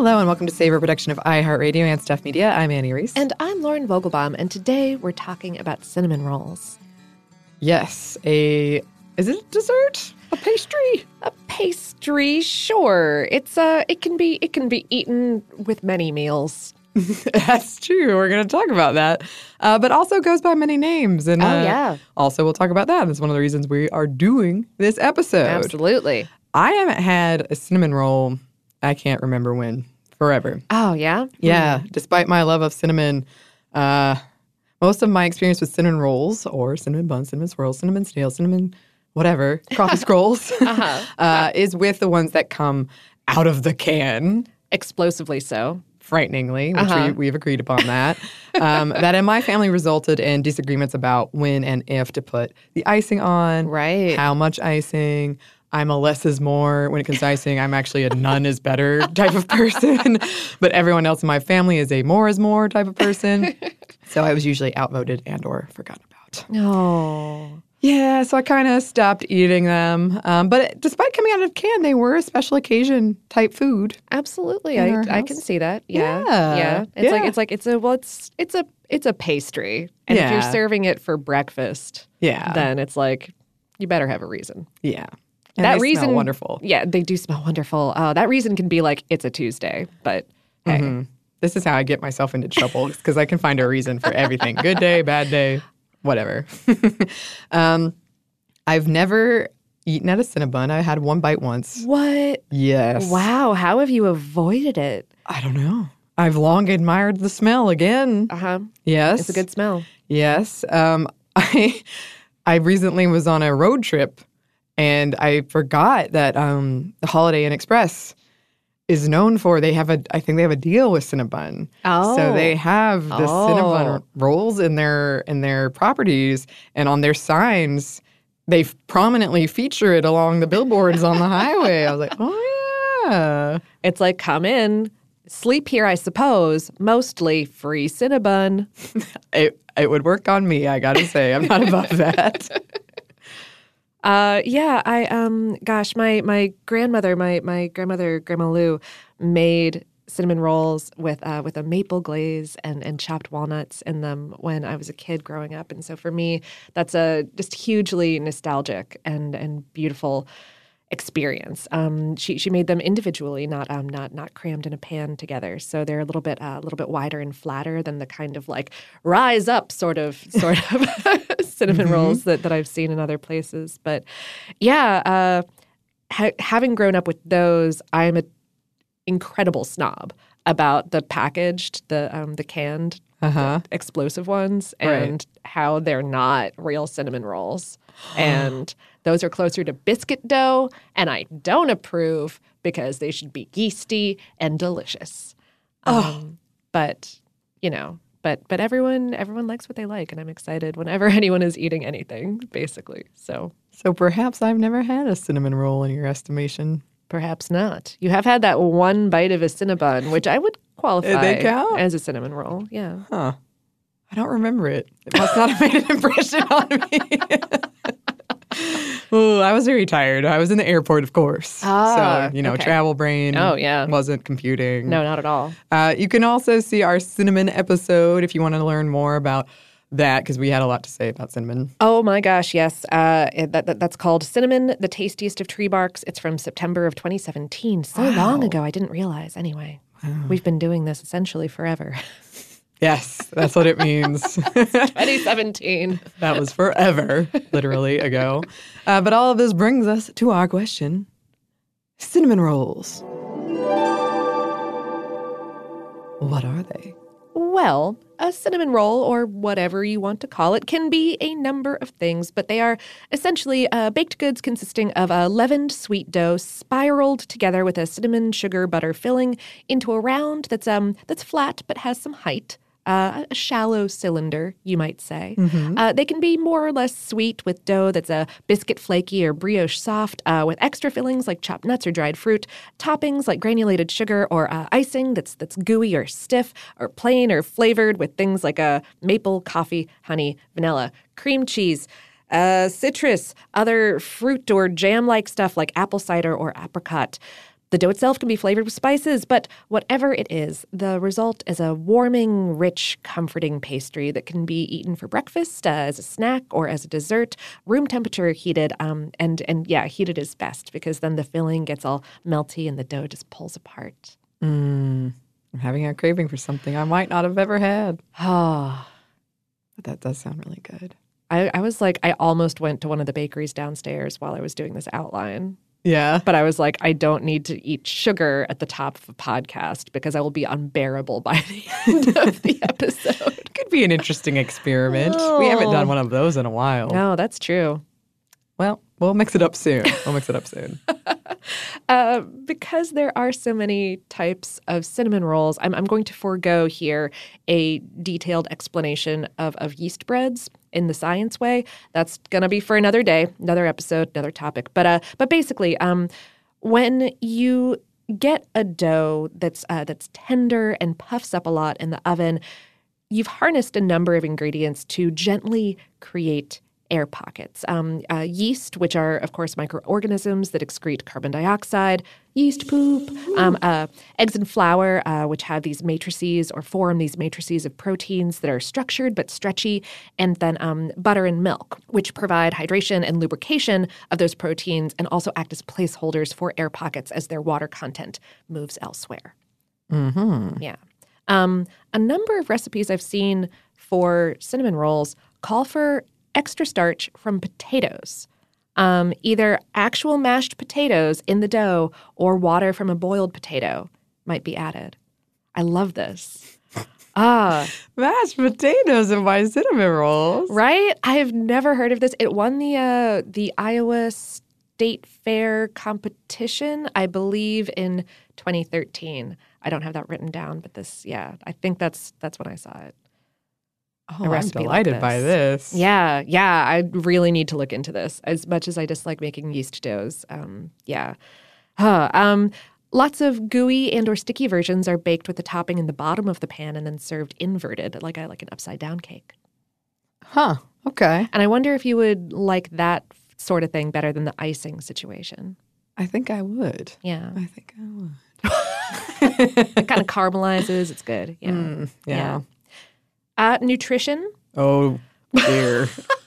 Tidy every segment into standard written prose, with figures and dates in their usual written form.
Hello and welcome to Savor, production of iHeartRadio and Stuff Media. I'm Annie Reese. And I'm Lauren Vogelbaum, and today we're talking about cinnamon rolls. Yes, is it a dessert? A pastry? A pastry, sure. It can be eaten with many meals. That's true. We're going to talk about that. But also goes by many names. And yeah. Also, we'll talk about that. That's one of the reasons we are doing this episode. Absolutely. I haven't had a cinnamon roll, I can't remember when, forever. Oh, yeah? Yeah. Despite my love of cinnamon, most of my experience with cinnamon rolls or cinnamon buns, cinnamon swirls, cinnamon snails, cinnamon whatever, coffee scrolls, is with the ones that come out of the can. Explosively so. Frighteningly, which we've agreed upon that. That in my family resulted in disagreements about when and if to put the icing on. Right. How much icing. I'm a less is more when it comes to icing. I'm actually a none is better type of person. But everyone else in my family is a more is more type of person. So I was usually outvoted and or forgotten about. Oh. Yeah, so I kind of stopped eating them. But despite coming out of a can, they were a special occasion type food. Absolutely. In I our can house. see that. Yeah. Yeah. It's a pastry. And if you're serving it for breakfast, then it's like you better have a reason. Yeah. And that they reason smell wonderful. Yeah, they do smell wonderful. That reason can be like it's a Tuesday, but hey. This is how I get myself into trouble because I can find a reason for everything. Good day, bad day, whatever. I've never eaten at a Cinnabon. I had one bite once. What? Yes. Wow, how have you avoided it? I don't know. I've long admired the smell again. Yes. It's a good smell. Yes. I recently was on a road trip and I forgot that the Holiday Inn Express is known for, I think they have a deal with Cinnabon. Oh. So they have the Cinnabon rolls in their properties, and on their signs, they prominently feature it along the billboards on the highway. I was like, oh, yeah. It's like, come in, sleep here, I suppose, mostly free Cinnabon. It would work on me, I gotta say. I'm not above that. My grandmother, Grandma Lou, made cinnamon rolls with a maple glaze and chopped walnuts in them when I was a kid growing up. And so for me, that's a just hugely nostalgic and beautiful experience. She made them individually, not crammed in a pan together. So they're a little bit wider and flatter than the kind of like rise up sort of cinnamon rolls that I've seen in other places. But yeah, having grown up with those, I'm an incredible snob about the packaged, the canned, explosive ones, and how they're not real cinnamon rolls. And those are closer to biscuit dough, and I don't approve because they should be yeasty and delicious. But everyone likes what they like, and I'm excited whenever anyone is eating anything, basically. So perhaps I've never had a cinnamon roll in your estimation. Perhaps not. You have had that one bite of a Cinnabon, which I would qualify they count? as a cinnamon roll. Yeah. Huh. I don't remember it. It must not have made an impression on me. Ooh, I was very tired. I was in the airport, of course. Okay. Travel brain wasn't computing. No, not at all. You can also see our cinnamon episode if you want to learn more about that, because we had a lot to say about cinnamon. Oh my gosh, yes. That's called Cinnamon, the Tastiest of Tree Barks. It's from September of 2017. So long ago, I didn't realize. Anyway, we've been doing this essentially forever. Yes, that's what it means. 2017. That was forever, literally, ago. But all of this brings us to our question. Cinnamon rolls. What are they? Well, a cinnamon roll, or whatever you want to call it, can be a number of things, but they are essentially baked goods consisting of a leavened sweet dough spiraled together with a cinnamon sugar butter filling into a round that's flat but has some height. A shallow cylinder, you might say. They can be more or less sweet with dough that's a biscuit flaky or brioche soft, with extra fillings like chopped nuts or dried fruit, toppings like granulated sugar or icing that's gooey or stiff, or plain or flavored with things like maple, coffee, honey, vanilla, cream cheese, citrus, other fruit or jam-like stuff like apple cider or apricot. The dough itself can be flavored with spices, but whatever it is, the result is a warming, rich, comforting pastry that can be eaten for breakfast, as a snack, or as a dessert, room temperature heated. Heated is best because then the filling gets all melty and the dough just pulls apart. I'm having a craving for something I might not have ever had. Oh, But that does sound really good. I was like, I almost went to one of the bakeries downstairs while I was doing this outline. Yeah. But I was like, I don't need to eat sugar at the top of a podcast because I will be unbearable by the end of the episode. Could be an interesting experiment. We haven't done one of those in a while. No, that's true. Well, we'll mix it up soon. Because there are so many types of cinnamon rolls, I'm going to forego here a detailed explanation of yeast breads in the science way. That's going to be for another day, another episode, another topic. But basically, when you get a dough that's tender and puffs up a lot in the oven, you've harnessed a number of ingredients to gently create air pockets. Yeast, which are, of course, microorganisms that excrete carbon dioxide, yeast poop, eggs and flour, which have these matrices or form these matrices of proteins that are structured but stretchy, and then butter and milk, which provide hydration and lubrication of those proteins and also act as placeholders for air pockets as their water content moves elsewhere. Mm-hmm. Yeah. A number of recipes I've seen for cinnamon rolls call for extra starch from potatoes, either actual mashed potatoes in the dough or water from a boiled potato might be added. I love this. Mashed potatoes in my cinnamon rolls. Right? I have never heard of this. It won the Iowa State Fair competition, I believe, in 2013. I don't have that written down, but I think that's when I saw it. Oh, I'm delighted by this. Yeah. I really need to look into this as much as I dislike making yeast doughs. Lots of gooey and or sticky versions are baked with the topping in the bottom of the pan and then served inverted, like an upside down cake. Huh. Okay. And I wonder if you would like that sort of thing better than the icing situation. I think I would. Yeah. I think I would. It kind of caramelizes. It's good. Yeah. Yeah. Nutrition. Oh, dear.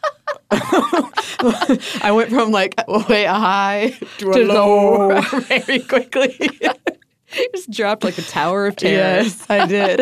I went from way high to a low very quickly. Just dropped like a tower of terror. Yes, I did.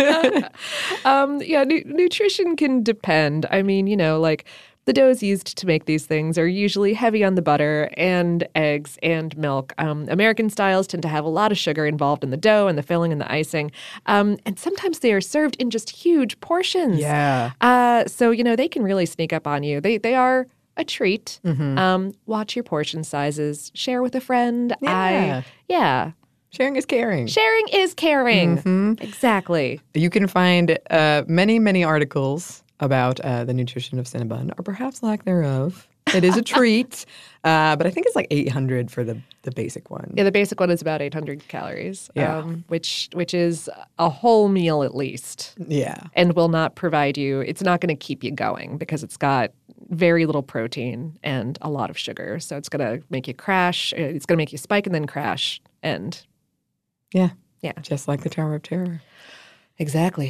Nutrition can depend. I mean, the doughs used to make these things are usually heavy on the butter and eggs and milk. American styles tend to have a lot of sugar involved in the dough and the filling and the icing. And sometimes they are served in just huge portions. Yeah. So, they can really sneak up on you. They are a treat. Mm-hmm. Watch your portion sizes. Share with a friend. Yeah. Sharing is caring. Sharing is caring. Mm-hmm. Exactly. You can find many, many articles about the nutrition of Cinnabon, or perhaps lack thereof. It is a treat, but I think it's like 800 for the basic one. Yeah, the basic one is about 800 calories, Yeah. which is a whole meal at least. Yeah. And will not provide you, it's not going to keep you going because it's got very little protein and a lot of sugar. So it's going to make you crash. It's going to make you spike and then crash. And Yeah. Yeah. Just like the Tower of Terror. Exactly.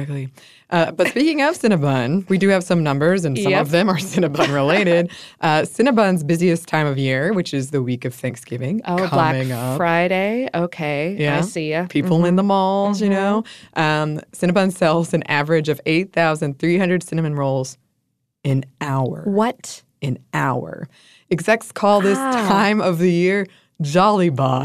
But speaking of Cinnabon, we do have some numbers, and some of them are Cinnabon related. Cinnabon's busiest time of year, which is the week of Thanksgiving, coming Black up. Friday. Okay, Yeah. I see ya. People in the malls, Cinnabon sells an average of 8,300 cinnamon rolls an hour. What? An hour. Execs call this time of the year Jolly Bon.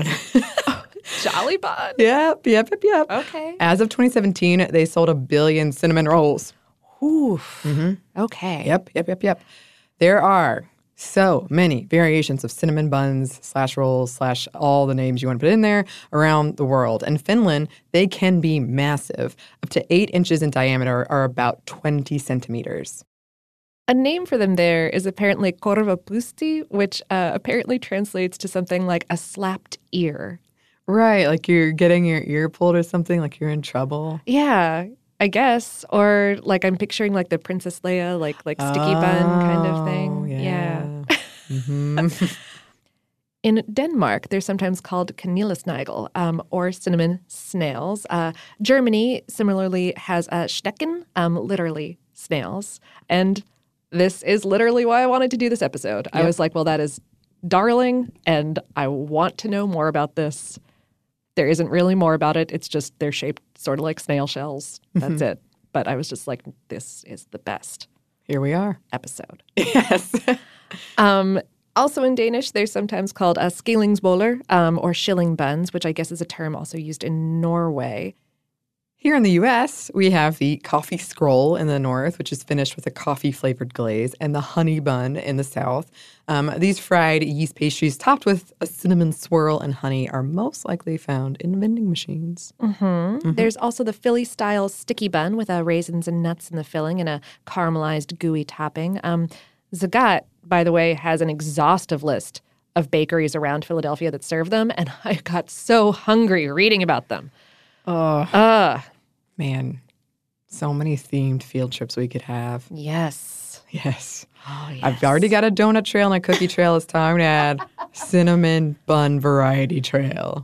Jolly Bon? Yep. Okay. As of 2017, they sold 1 billion cinnamon rolls. Oof. Mm-hmm. Okay. Yep. There are so many variations of cinnamon buns / rolls / all the names you want to put in there around the world. In Finland, they can be massive, up to 8 inches in diameter or about 20 centimeters. A name for them there is apparently korvapusti, which apparently translates to something like a slapped ear. Right, like you're getting your ear pulled or something, like you're in trouble. Yeah, I guess. Or like I'm picturing like the Princess Leia, like sticky bun kind of thing. Yeah. Mm-hmm. In Denmark, they're sometimes called kanelesnegl, or cinnamon snails. Germany similarly has stecken, literally snails. And this is literally why I wanted to do this episode. Yep. I was like, well, that is darling, and I want to know more about this. There isn't really more about it. It's just they're shaped sort of like snail shells. That's it. But I was just like, this is the best. Here we are. Episode. Yes. Also in Danish, they're sometimes called skillingsboller, or shilling buns, which I guess is a term also used in Norway. Here in the U.S., we have the coffee scroll in the north, which is finished with a coffee-flavored glaze, and the honey bun in the south. These fried yeast pastries topped with a cinnamon swirl and honey are most likely found in vending machines. There's also the Philly-style sticky bun with raisins and nuts in the filling and a caramelized gooey topping. Zagat, by the way, has an exhaustive list of bakeries around Philadelphia that serve them, and I got so hungry reading about them. Man, so many themed field trips we could have. Yes. Yes. Oh, yes. I've already got a donut trail and a cookie trail. It's time to add cinnamon bun variety trail.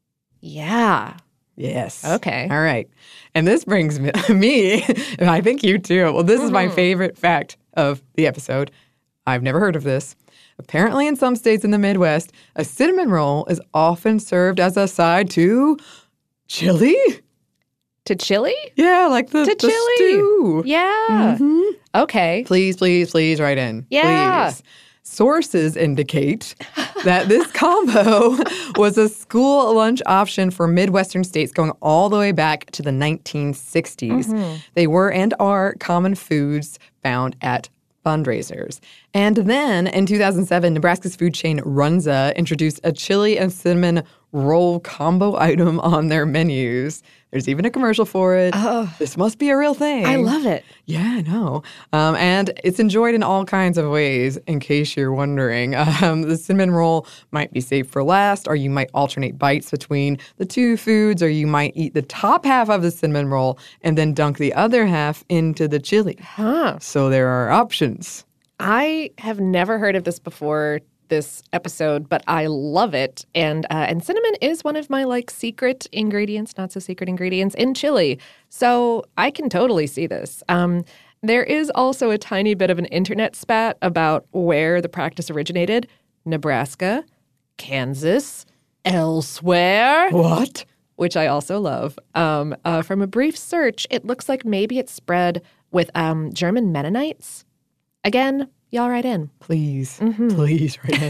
Yeah. Yes. Okay. All right. And this brings me, and I think you too. Well, this is my favorite fact of the episode. I've never heard of this. Apparently, in some states in the Midwest, a cinnamon roll is often served as a side to chili? To chili? Yeah, like the chili. stew. Yeah. Okay. Please write in. Yeah. Please. Sources indicate that this combo was a school lunch option for Midwestern states going all the way back to the 1960s. They were and are common foods found at fundraisers. And then in 2007, Nebraska's food chain Runza introduced a chili and cinnamon roll combo item on their menus. There's even a commercial for it. Oh. This must be a real thing. I love it. Yeah, I know. And it's enjoyed in all kinds of ways, in case you're wondering. The cinnamon roll might be saved for last, or you might alternate bites between the two foods, or you might eat the top half of the cinnamon roll and then dunk the other half into the chili. So there are options. I have never heard of this before this episode, but I love it. And cinnamon is one of my secret ingredients, not so secret ingredients in chili. So I can totally see this. There is also a tiny bit of an internet spat about where the practice originated. Nebraska, Kansas, elsewhere. What? Which I also love. From a brief search, it looks like maybe it spread with German Mennonites. Again, y'all write in. Please. Please write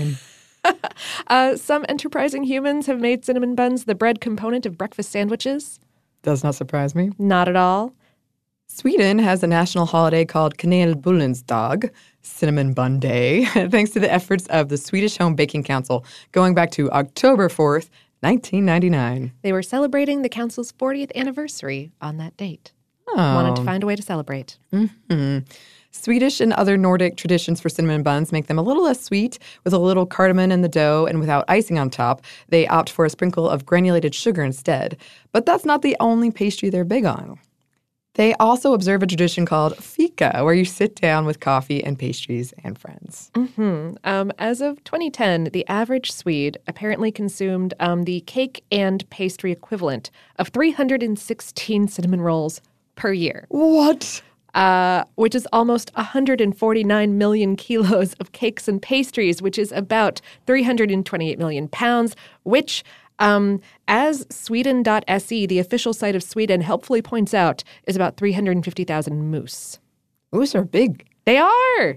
in. Some enterprising humans have made cinnamon buns the bread component of breakfast sandwiches. Does not surprise me. Not at all. Sweden has a national holiday called Kanelbullens Dag, Cinnamon Bun Day, thanks to the efforts of the Swedish Home Baking Council going back to October 4th, 1999. They were celebrating the council's 40th anniversary on that date. Oh. Wanted to find a way to celebrate. Swedish and other Nordic traditions for cinnamon buns make them a little less sweet, with a little cardamom in the dough and without icing on top. They opt for a sprinkle of granulated sugar instead. But that's not the only pastry they're big on. They also observe a tradition called fika, where you sit down with coffee and pastries and friends. As of 2010, the average Swede apparently consumed the cake and pastry equivalent of 316 cinnamon rolls per year. What? Which is almost 149 million kilos of cakes and pastries, which is about 328 million pounds, which, as Sweden.se, the official site of Sweden, helpfully points out, is about 350,000 moose. Moose are big. They are!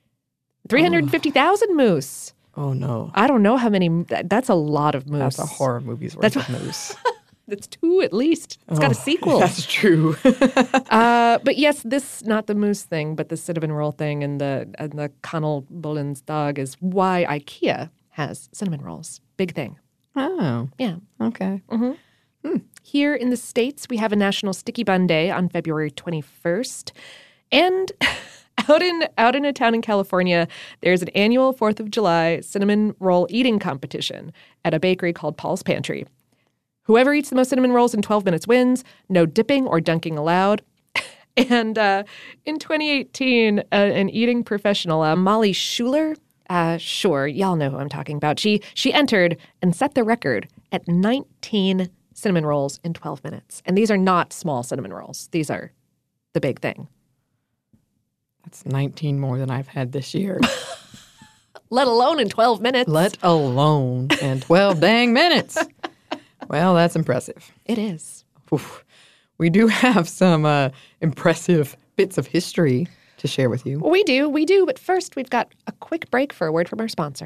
350,000 moose. Oh, no. I don't know how many. That's a lot of moose. That's a horror movie's worth of moose. That's 2 at least. It's got a sequel. That's true. But yes, this, not the moose thing, but the cinnamon roll thing and the Kanelbullens Dag is why IKEA has cinnamon rolls. Big thing. Oh. Yeah. Okay. Here in the States, we have a National Sticky Bun Day on February 21st. And out in a town in California, there's an annual 4th of July cinnamon roll eating competition at a bakery called Paul's Pantry. Whoever eats the most cinnamon rolls in 12 minutes wins. No dipping or dunking allowed. And in 2018, an eating professional, Molly Schuler, Sure, y'all know who I'm talking about. She entered and set the record at 19 cinnamon rolls in 12 minutes. And these are not small cinnamon rolls. These are the big thing. That's 19 more than I've had this year. Let alone in 12 minutes. Let alone in 12 dang minutes. Well, that's impressive. It is. Oof. We do have some impressive bits of history to share with you. We do. But first, we've got a quick break for a word from our sponsor.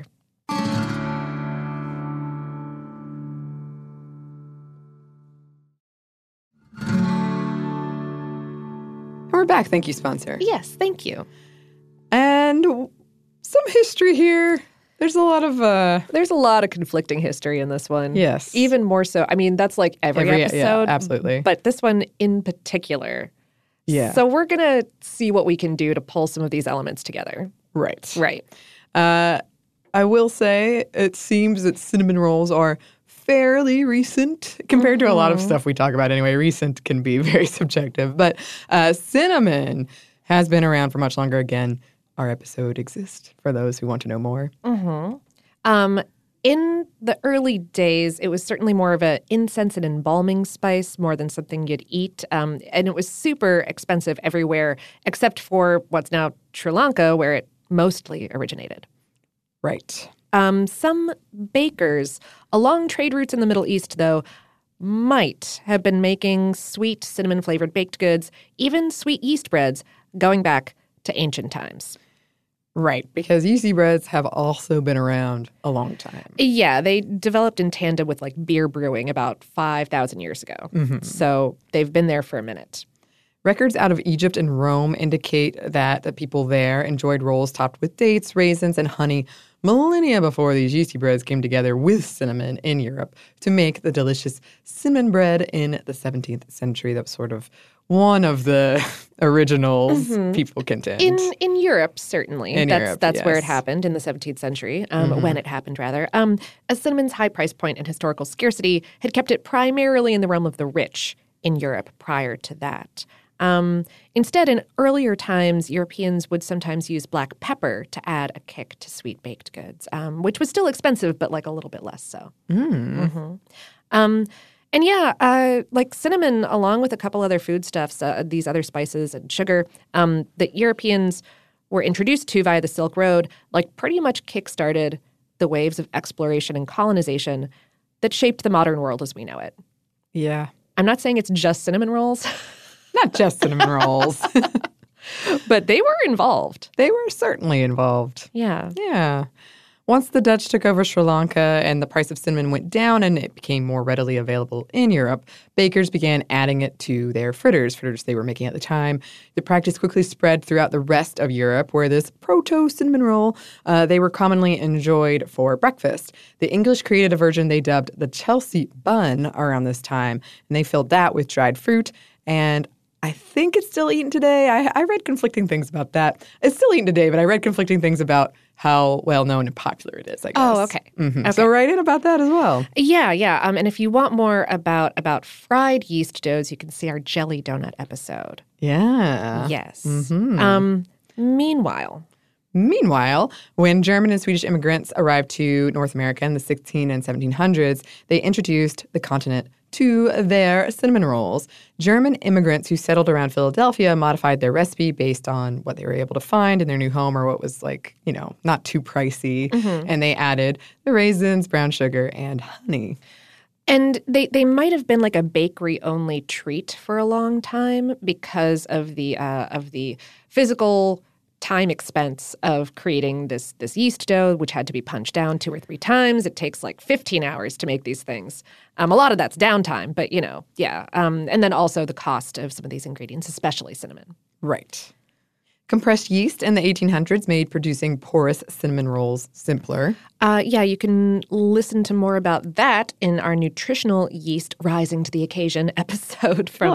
We're back. Thank you, sponsor. Yes, thank you. And some history here. There's a lot of conflicting history in this one. Yes. Even more so. I mean, that's like every episode. Yeah, absolutely. But this one in particular. Yeah. So we're going to see what we can do to pull some of these elements together. Right. Right. I will say it seems that cinnamon rolls are fairly recent compared to a lot of stuff we talk about anyway. Recent can be very subjective. But cinnamon has been around for much longer. Again, our episode exists for those who want to know more. In the early days, it was certainly more of an incense and embalming spice more than something you'd eat. And it was super expensive everywhere except for what's now Sri Lanka, where it mostly originated. Right. Some bakers along trade routes in the Middle East, though, might have been making sweet cinnamon-flavored baked goods, even sweet yeast breads, going back to ancient times. Right, because yeasty breads have also been around a long time. Yeah, they developed in tandem with like beer brewing about 5,000 years ago. So they've been there for a minute. Records out of Egypt and Rome indicate that the people there enjoyed rolls topped with dates, raisins, and honey millennia before these yeasty breads came together with cinnamon in Europe to make the delicious cinnamon bread in the 17th century. That was sort of one of the originals, people contend. In Europe, certainly. That's where it yes. happened in the 17th century, when it happened, rather. As cinnamon's high price point and historical scarcity had kept it primarily in the realm of the rich in Europe prior to that. Instead, in earlier times, Europeans would sometimes use black pepper to add a kick to sweet baked goods, which was still expensive, but like a little bit less so. And yeah, like cinnamon, along with a couple other foodstuffs, these other spices and sugar, that Europeans were introduced to via the Silk Road, like pretty much kickstarted the waves of exploration and colonization that shaped the modern world as we know it. Yeah. I'm not saying it's just cinnamon rolls. Not just cinnamon rolls. But they were involved. They were certainly involved. Yeah. Yeah. Once the Dutch took over Sri Lanka and the price of cinnamon went down and it became more readily available in Europe, bakers began adding it to their fritters they were making at the time. The practice quickly spread throughout the rest of Europe, where this proto-cinnamon roll, they were commonly enjoyed for breakfast. The English created a version they dubbed the Chelsea bun around this time, and they filled that with dried fruit. And I think it's still eaten today. I read conflicting things about that. It's still eaten today, but I read conflicting things about how well-known and popular it is, I guess. Oh, okay. Okay. So write in about that as well. Yeah. And if you want more about fried yeast doughs, you can see our jelly donut episode. Yeah. Yes. Meanwhile, when German and Swedish immigrants arrived to North America in the 16 and 1700s, they introduced the continent to their cinnamon rolls. German immigrants who settled around Philadelphia modified their recipe based on what they were able to find in their new home or what was not too pricey. And they added the raisins, brown sugar, and honey. And they might have been like a bakery-only treat for a long time because of the physical time expense of creating this yeast dough, which had to be punched down 2 or 3 times. It takes like 15 hours to make these things. A lot of that's downtime, but yeah. And then also the cost of some of these ingredients, especially cinnamon. Right. Compressed yeast in the 1800s made producing porous cinnamon rolls simpler. Yeah, you can listen to more about that in our nutritional yeast rising to the occasion episode from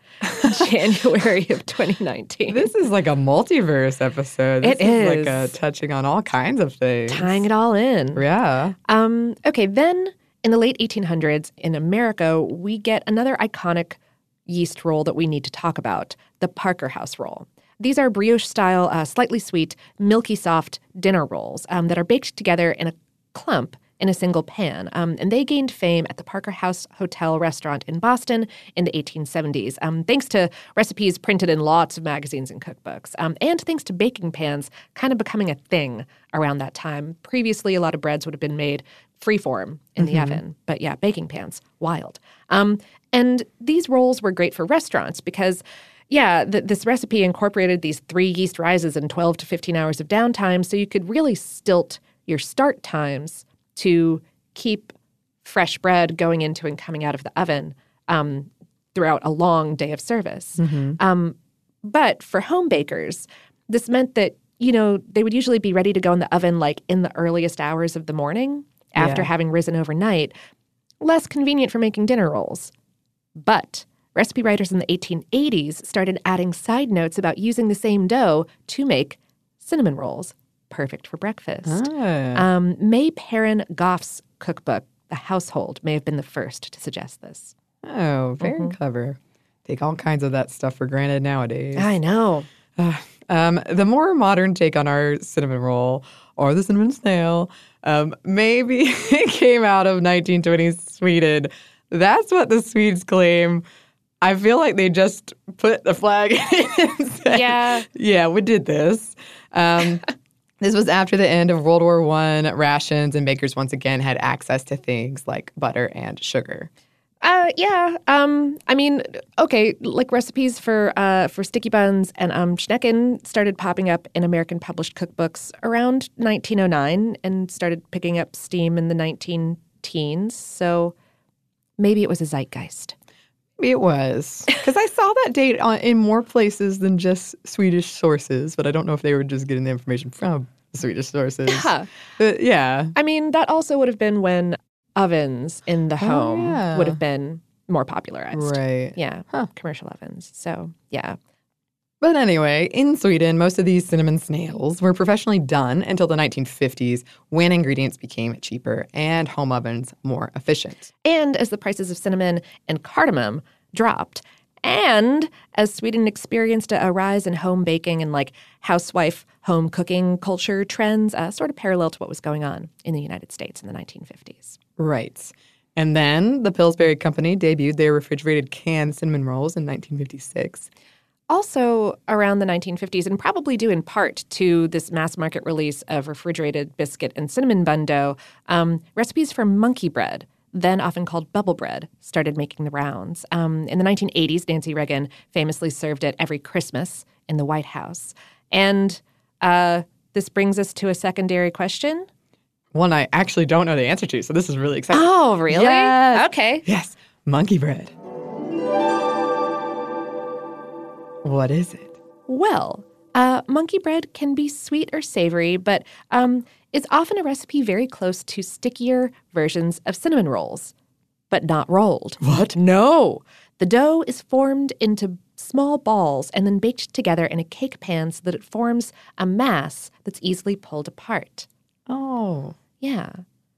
January of 2019. This is like a multiverse episode. This is like touching on all kinds of things. Tying it all in. Yeah. Okay, then in the late 1800s in America, we get another iconic yeast roll that we need to talk about, the Parker House roll. These are brioche-style, slightly sweet, milky soft dinner rolls that are baked together in a clump in a single pan. And they gained fame at the Parker House Hotel restaurant in Boston in the 1870s, thanks to recipes printed in lots of magazines and cookbooks, and thanks to baking pans kind of becoming a thing around that time. Previously, a lot of breads would have been made freeform in the oven. But yeah, baking pans, wild. And these rolls were great for restaurants because, this recipe incorporated these 3 yeast rises and 12 to 15 hours of downtime, so you could really stilt your start times to keep fresh bread going into and coming out of the oven throughout a long day of service. But for home bakers, this meant that, they would usually be ready to go in the oven like in the earliest hours of the morning after having risen overnight. Less convenient for making dinner rolls. But recipe writers in the 1880s started adding side notes about using the same dough to make cinnamon rolls. Perfect for breakfast. May Perrin Goff's cookbook, The Household, may have been the first to suggest this. Oh, very clever. Take all kinds of that stuff for granted nowadays. I know. The more modern take on our cinnamon roll, or the cinnamon snail, maybe it came out of 1920s Sweden. That's what the Swedes claim. I feel like they just put the flag in and said, yeah, we did this. This was after the end of World War I. Rations and bakers once again had access to things like butter and sugar. Like recipes for sticky buns and schnecken started popping up in American published cookbooks around 1909 and started picking up steam in the 19-teens. So maybe it was a zeitgeist. Maybe it was. Because I saw that date in more places than just Swedish sources, but I don't know if they were just getting the information from the Swedish sources. Yeah. I mean, that also would have been when ovens in the home would have been more popularized. Right. Yeah. Commercial ovens. So, yeah. But anyway, in Sweden, most of these cinnamon snails were professionally done until the 1950s when ingredients became cheaper and home ovens more efficient. And as the prices of cinnamon and cardamom dropped, and as Sweden experienced a rise in home baking and like housewife home cooking culture trends, sort of parallel to what was going on in the United States in the 1950s. Right. And then the Pillsbury Company debuted their refrigerated canned cinnamon rolls in 1956. Also around the 1950s, and probably due in part to this mass market release of refrigerated biscuit and cinnamon bun dough, recipes for monkey bread, then often called bubble bread, started making the rounds. In the 1980s, Nancy Reagan famously served it every Christmas in the White House. And this brings us to a secondary question. One I actually don't know the answer to, so this is really exciting. Oh, really? Yes. Okay. Yes. Monkey bread. What is it? Well, monkey bread can be sweet or savory, but it's often a recipe very close to stickier versions of cinnamon rolls, but not rolled. What? No. The dough is formed into small balls and then baked together in a cake pan so that it forms a mass that's easily pulled apart. Oh. Yeah.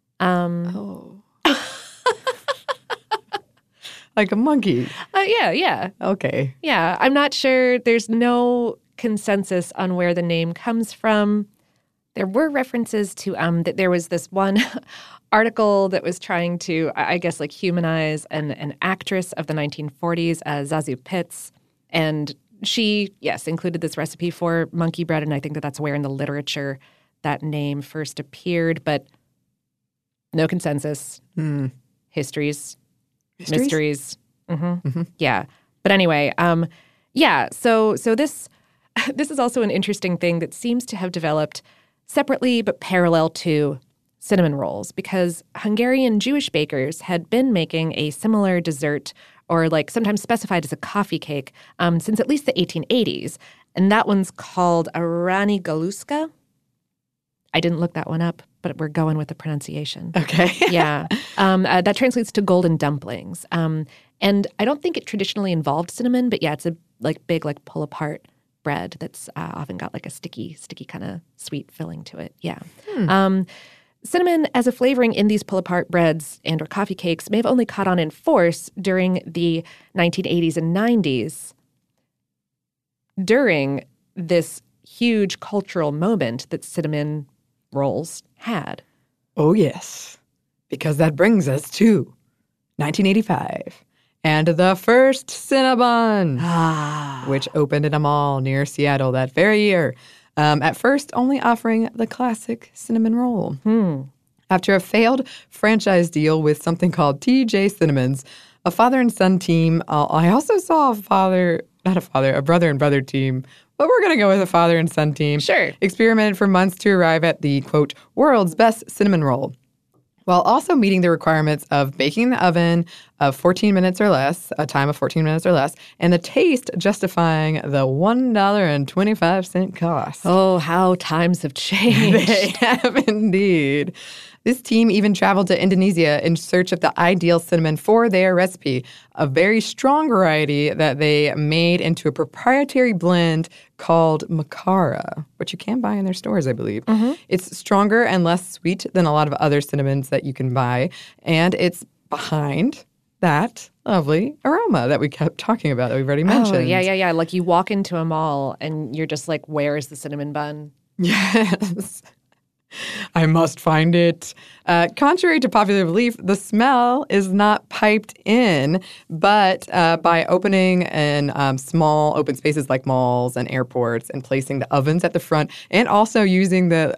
Like a monkey. Yeah. Okay. Yeah, I'm not sure. There's no consensus on where the name comes from. There were references to that there was this one article that was trying to, I guess, like humanize an actress of the 1940s, Zazie Pitts, and she, included this recipe for monkey bread, and I think that's where in the literature that name first appeared, but no consensus. Mysteries. Yeah. But anyway, so this is also an interesting thing that seems to have developed separately but parallel to cinnamon rolls, because Hungarian Jewish bakers had been making a similar dessert, or like sometimes specified as a coffee cake, since at least the 1880s. And that one's called Arani Galuska. I didn't look that one up, but we're going with the pronunciation. Okay. Yeah. That translates to golden dumplings. And I don't think it traditionally involved cinnamon, but yeah, it's a big pull-apart bread that's often got like a sticky kind of sweet filling to it. Yeah. Cinnamon as a flavoring in these pull-apart breads and or coffee cakes may have only caught on in force during the 1980s and 90s, during this huge cultural moment that cinnamon rolls had. Oh, yes, because that brings us to 1985 and the first Cinnabon, which opened in a mall near Seattle that very year, at first only offering the classic cinnamon roll. After a failed franchise deal with something called TJ Cinnamons, a father and son team, I also saw a brother and brother team, but we're going to go with a father and son team. Sure. Experimented for months to arrive at the, quote, world's best cinnamon roll, while also meeting the requirements of baking in the oven of 14 minutes or less, a time of 14 minutes or less, and the taste justifying the $1.25 cost. Oh, how times have changed. They have indeed. This team even traveled to Indonesia in search of the ideal cinnamon for their recipe, a very strong variety that they made into a proprietary blend called Makara, which you can buy in their stores, I believe. It's stronger and less sweet than a lot of other cinnamons that you can buy, and it's behind that lovely aroma that we kept talking about that we've already mentioned. Oh, yeah. Like you walk into a mall and you're just like, where is the cinnamon bun? Yes. I must find it. Contrary to popular belief, the smell is not piped in, but by opening in small open spaces like malls and airports and placing the ovens at the front and also using the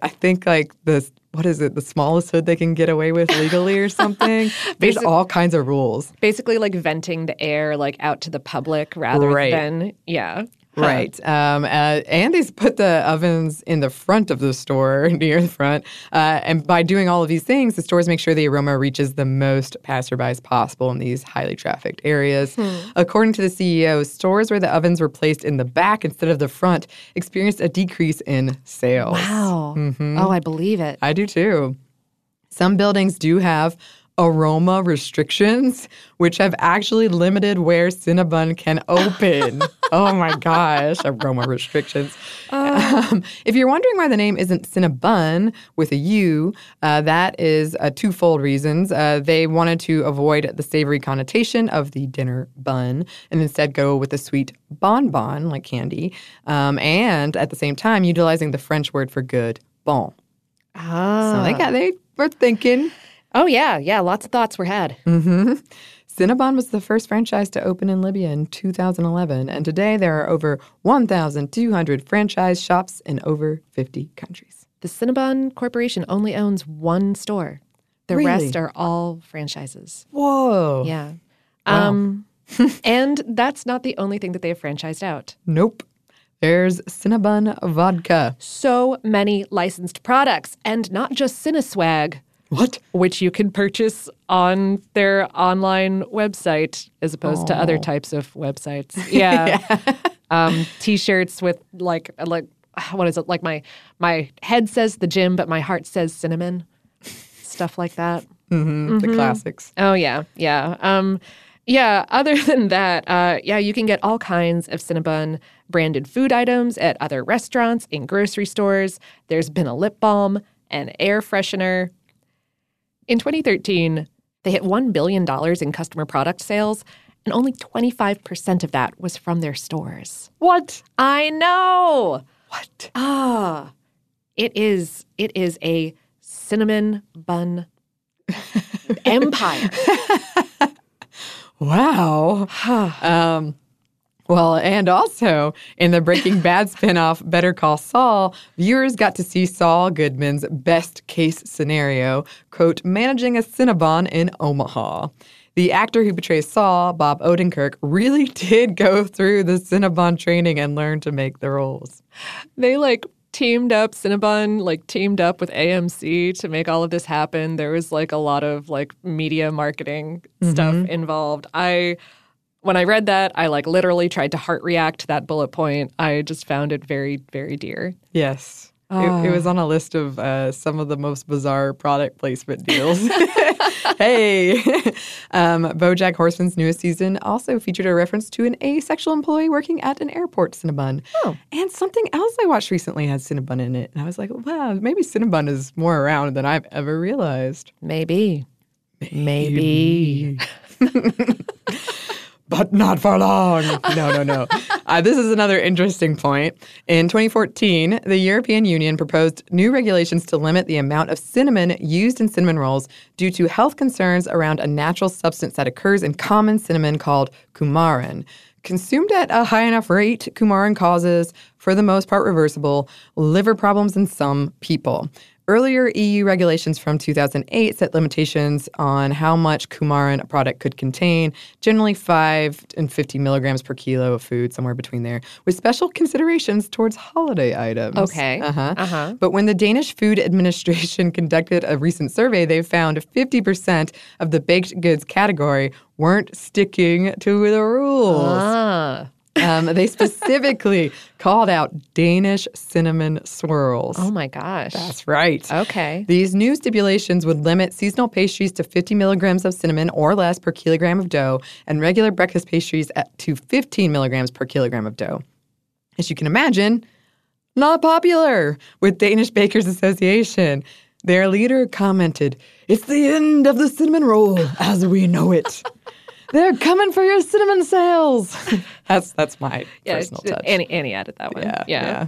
smallest hood they can get away with legally or something. There's all kinds of rules. Basically like venting the air like out to the public rather than, yeah. Right. And they put the ovens in the front of the store, near the front. And by doing all of these things, the stores make sure the aroma reaches the most passerbys possible in these highly trafficked areas. According to the CEO, stores where the ovens were placed in the back instead of the front experienced a decrease in sales. Wow. Oh, I believe it. I do too. Some buildings do have aroma restrictions, which have actually limited where Cinnabon can open. Oh my gosh, aroma restrictions. If you're wondering why the name isn't Cinnabon with a U, that is twofold reasons. They wanted to avoid the savory connotation of the dinner bun and instead go with the sweet bonbon, like candy, and at the same time utilizing the French word for good, bon. So they were thinking. Oh, yeah. Lots of thoughts were had. Cinnabon was the first franchise to open in Libya in 2011, and today there are over 1,200 franchise shops in over 50 countries. The Cinnabon Corporation only owns one store. The rest are all franchises. Whoa. Yeah. Wow. And that's not the only thing that they have franchised out. Nope. There's Cinnabon vodka. So many licensed products, and not just Cinnaswag. What? Which you can purchase on their online website as opposed to other types of websites. Yeah. T-shirts with like what is it? Like my head says the gym, but my heart says cinnamon. Stuff like that. The classics. Oh, yeah. Other than that, you can get all kinds of Cinnabon branded food items at other restaurants, in grocery stores. There's been a lip balm, an air freshener. In 2013, they hit $1 billion in customer product sales, and only 25% of that was from their stores. What? I know! What? It is a cinnamon bun empire. Wow. Well, and also in the Breaking Bad spinoff Better Call Saul, viewers got to see Saul Goodman's best case scenario, quote, managing a Cinnabon in Omaha. The actor who portrays Saul, Bob Odenkirk, really did go through the Cinnabon training and learn to make the rolls. They Cinnabon teamed up with AMC to make all of this happen. There was a lot of media marketing stuff involved. When I read that, I literally tried to heart react to that bullet point. I just found it very, very dear. Yes. It was on a list of some of the most bizarre product placement deals. Hey! BoJack Horseman's newest season also featured a reference to an asexual employee working at an airport Cinnabon. Oh. And something else I watched recently had Cinnabon in it. And I was like, wow, maybe Cinnabon is more around than I've ever realized. Maybe. but not for long. No. This is another interesting point. In 2014, the European Union proposed new regulations to limit the amount of cinnamon used in cinnamon rolls due to health concerns around a natural substance that occurs in common cinnamon called coumarin. Consumed at a high enough rate, coumarin causes, for the most part reversible, liver problems in some people. Earlier EU regulations from 2008 set limitations on how much coumarin a product could contain, generally 5 and 50 milligrams per kilo of food, somewhere between there, with special considerations towards holiday items. Okay. But when the Danish Food Administration conducted a recent survey, they found 50% of the baked goods category weren't sticking to the rules. They specifically called out Danish cinnamon swirls. Oh, my gosh. That's right. Okay. These new stipulations would limit seasonal pastries to 50 milligrams of cinnamon or less per kilogram of dough and regular breakfast pastries to 15 milligrams per kilogram of dough. As you can imagine, not popular with Danish Bakers Association. Their leader commented, "It's the end of the cinnamon roll as we know it." They're coming for your cinnamon sales. That's my personal touch. Annie added that one. Yeah.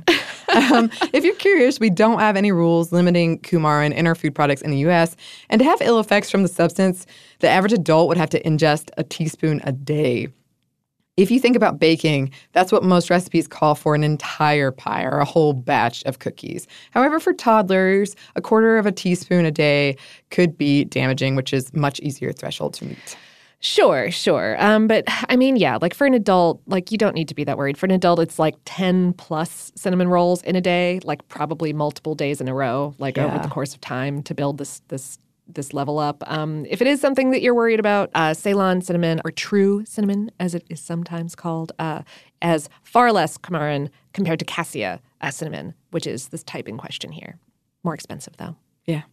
If you're curious, we don't have any rules limiting coumarin in our food products in the U.S. And to have ill effects from the substance, the average adult would have to ingest a teaspoon a day. If you think about baking, that's what most recipes call for an entire pie or a whole batch of cookies. However, for toddlers, a quarter of a teaspoon a day could be damaging, which is much easier threshold to meet. Sure. But I mean, yeah, like for an adult, like you don't need to be that worried. For an adult, it's like 10 plus cinnamon rolls in a day, like probably multiple days in a row, like over the course of time to build this level up. If it is something that you're worried about, Ceylon cinnamon, or true cinnamon, as it is sometimes called, as far less coumarin compared to cassia cinnamon, which is this type in question here. More expensive, though. Yeah.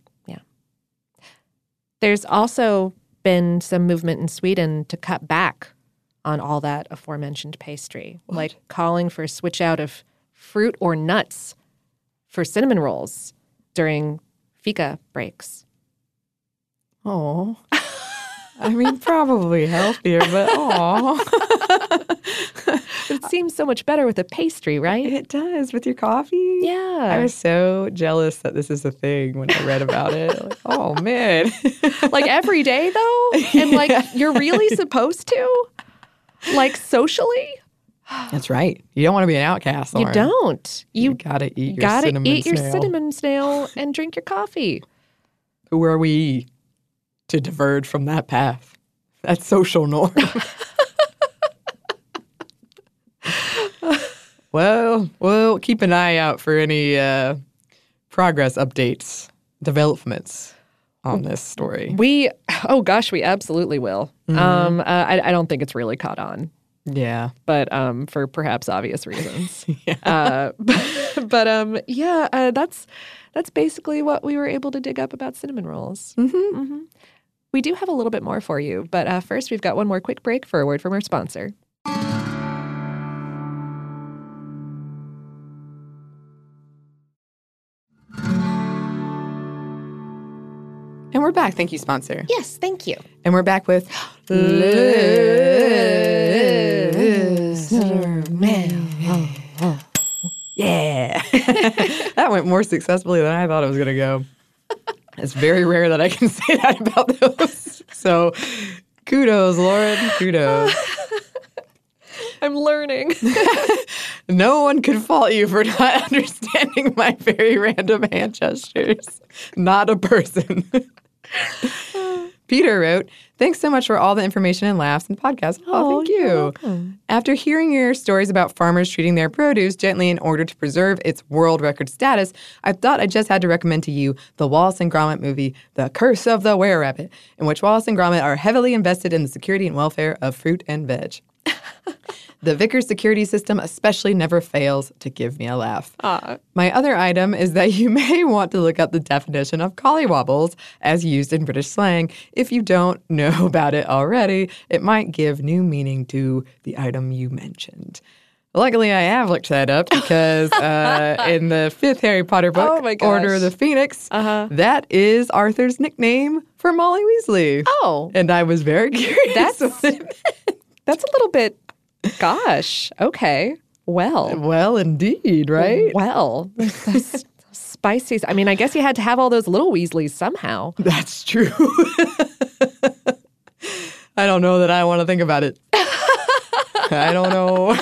There's also been some movement in Sweden to cut back on all that aforementioned pastry, like calling for a switch out of fruit or nuts for cinnamon rolls during fika breaks. Oh, I mean, probably healthier, but It seems so much better with a pastry, right? It does with your coffee. Yeah. I was so jealous that this is a thing when I read about it. Like, oh, man. Like every day, though? And like you're really supposed to? Like socially? That's right. You don't want to be an outcast, Lauren. You don't. You gotta eat your cinnamon snail. Your cinnamon snail and drink your coffee. Who are we to diverge from that path? That social norm. Well, we'll keep an eye out for any progress updates, developments on this story. We absolutely will. Mm-hmm. I don't think it's really caught on. Yeah. But for perhaps obvious reasons. Yeah. That's basically what we were able to dig up about cinnamon rolls. Mm-hmm. Mm-hmm. We do have a little bit more for you, but first we've got one more quick break for a word from our sponsor. And we're back. Thank you, sponsor. Yes, thank you. And we're back with Yeah. That went more successfully than I thought it was going to go. It's very rare that I can say that about those. So kudos, Lauren. Kudos. I'm learning. No one could fault you for not understanding my very random hand gestures. Not a person. Peter wrote, "Thanks so much for all the information and laughs in the podcast." Oh, thank you. You're welcome. After hearing your stories about farmers treating their produce gently in order to preserve its world record status, I thought I just had to recommend to you the Wallace and Gromit movie, The Curse of the Were-Rabbit, in which Wallace and Gromit are heavily invested in the security and welfare of fruit and veg. The Vickers security system especially never fails to give me a laugh. My other item is that you may want to look up the definition of collywobbles as used in British slang. If you don't know about it already, it might give new meaning to the item you mentioned. Luckily, I have looked that up because in the fifth Harry Potter book, Order of the Phoenix, that is Arthur's nickname for Molly Weasley. Oh. And I was very curious what it meant. That's a little bit, gosh, okay. Well, indeed, right? Well, that's spicy. I mean, I guess you had to have all those little Weasleys somehow. That's true. I don't know that I want to think about it. I don't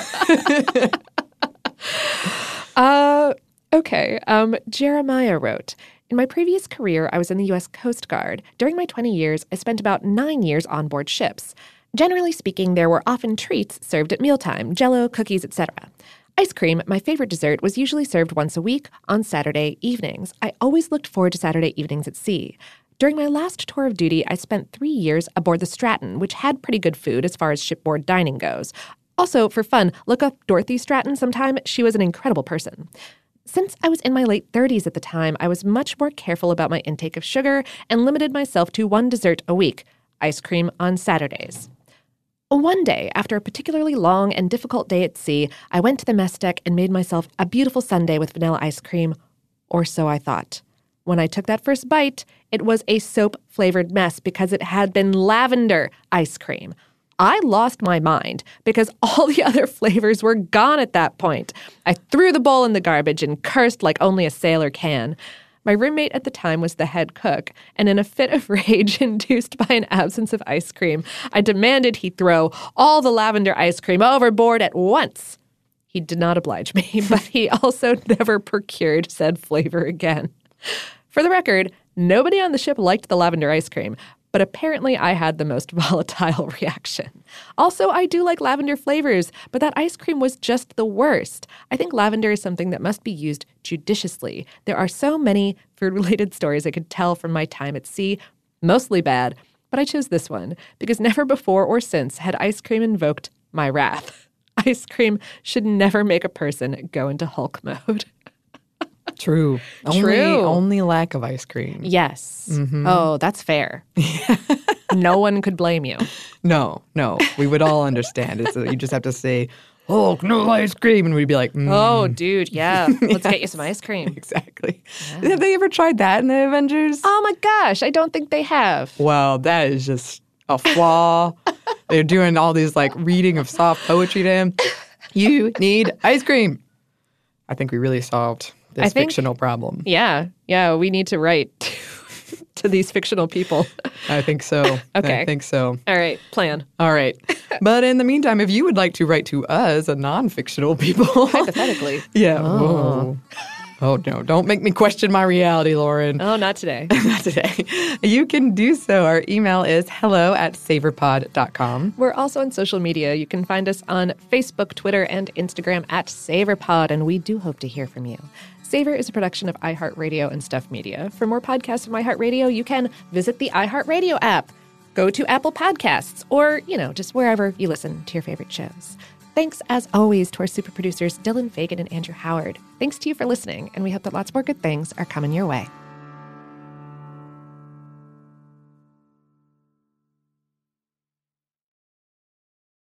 know. Okay. Jeremiah wrote, in my previous career, I was in the U.S. Coast Guard. During my 20 years, I spent about 9 years on board ships. Generally speaking, there were often treats served at mealtime, Jell-O, cookies, etc. Ice cream, my favorite dessert, was usually served once a week on Saturday evenings. I always looked forward to Saturday evenings at sea. During my last tour of duty, I spent 3 years aboard the Stratton, which had pretty good food as far as shipboard dining goes. Also, for fun, look up Dorothy Stratton sometime. She was an incredible person. Since I was in my late 30s at the time, I was much more careful about my intake of sugar and limited myself to one dessert a week, ice cream on Saturdays. One day, after a particularly long and difficult day at sea, I went to the mess deck and made myself a beautiful sundae with vanilla ice cream, or so I thought. When I took that first bite, it was a soap-flavored mess because it had been lavender ice cream. I lost my mind because all the other flavors were gone at that point. I threw the bowl in the garbage and cursed like only a sailor can. My roommate at the time was the head cook, and in a fit of rage induced by an absence of ice cream, I demanded he throw all the lavender ice cream overboard at once. He did not oblige me, but he also never procured said flavor again. For the record, nobody on the ship liked the lavender ice cream, but apparently I had the most volatile reaction. Also, I do like lavender flavors, but that ice cream was just the worst. I think lavender is something that must be used judiciously. There are so many food-related stories I could tell from my time at sea, mostly bad, but I chose this one because never before or since had ice cream invoked my wrath. Ice cream should never make a person go into Hulk mode. True. Only lack of ice cream. Yes. Mm-hmm. Oh, that's fair. No one could blame you. No. We would all understand. You just have to say, Hulk, no ice cream. And we'd be like, oh, dude, yeah. Let's get you some ice cream. Exactly. Yeah. Have they ever tried that in the Avengers? Oh, my gosh. I don't think they have. Well, that is just a flaw. They're doing all these reading of soft poetry to him. You need ice cream. I think we really solved this fictional problem. Yeah, we need to write to these fictional people. I think so. Okay. I think so. All right, plan. All right. But in the meantime, if you would like to write to us, a non-fictional people. Hypothetically. Yeah. Oh, no. Don't make me question my reality, Lauren. Oh, not today. Not today. You can do so. Our email is hello@savorpod.com. We're also on social media. You can find us on Facebook, Twitter, and Instagram @SavorPod, and we do hope to hear from you. Savor is a production of iHeartRadio and Stuff Media. For more podcasts from iHeartRadio, you can visit the iHeartRadio app, go to Apple Podcasts, or, just wherever you listen to your favorite shows. Thanks, as always, to our super producers, Dylan Fagan and Andrew Howard. Thanks to you for listening, and we hope that lots more good things are coming your way.